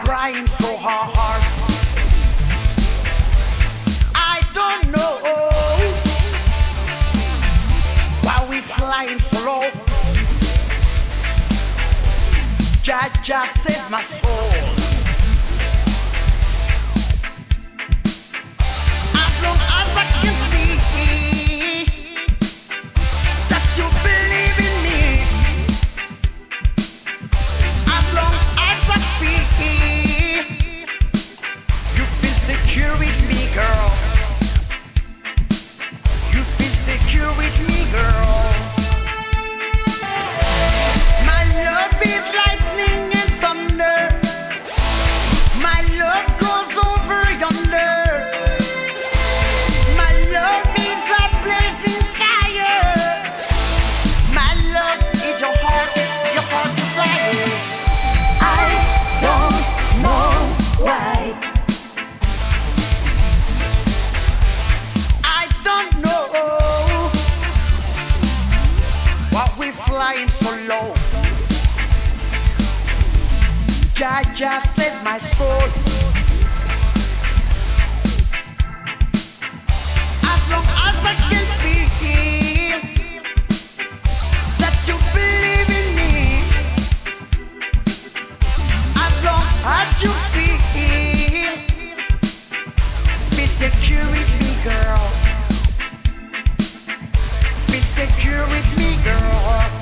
crying so hard. I don't know why we flying so low. Jah save my soul. As long as I can see that you believe in me, as long as I feel you feel secure with me, girl. You feel secure with me, girl. My love is lightning and thunder. My love goes over yonder. My love is a blazing fire. My love is your heart desire. I don't know why. I don't know why we flying so low. Jah save my soul. As long as I can feel that you believe in me, as long as you feel secure with me, girl. Feel secure with me, girl.